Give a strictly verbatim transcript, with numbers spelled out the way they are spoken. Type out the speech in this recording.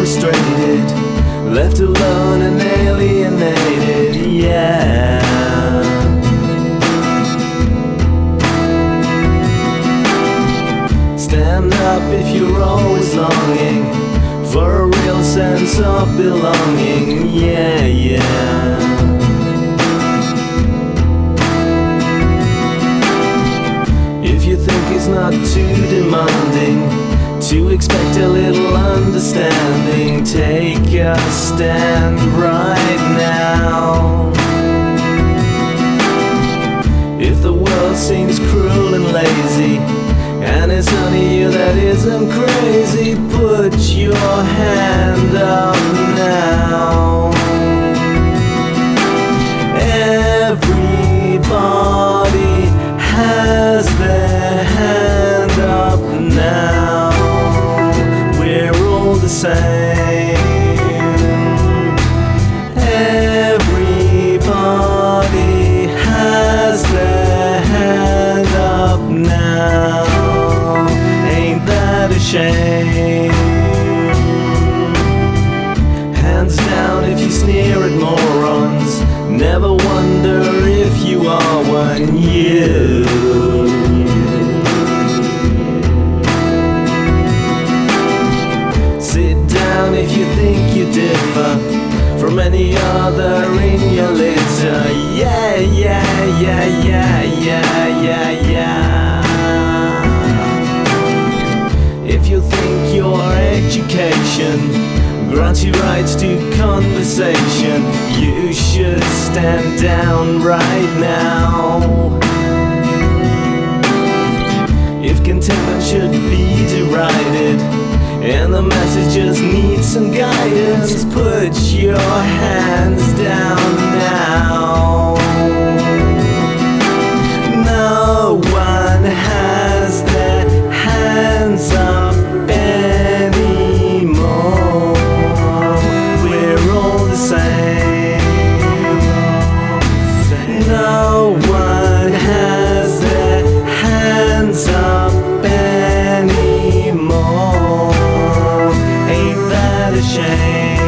frustrated, left alone and alienated, yeah. Stand up if you're always longing for a real sense of belonging, yeah, yeah. If you think it's not too demanding to expect a little understanding, take a stand right now. If the world seems cruel and lazy, and it's only you that isn't crazy, put your hand up now. Everybody has their hand up now. We're all the same. Everybody has their hand up now. Ain't that a shame? Hands down if you sneer at morons. Never wonder if you are one, you. Sit down if you think you differ from any other in your litter. Yeah, yeah, yeah, yeah, yeah, yeah, yeah. If you think your education grants you rights to conversation, you should stand down right now. If contentment should be derided and the messages need some guidance, put your hands down now. No one has their hands up anymore. We're all the same. No one has their hands up anymore. Ain't that a shame?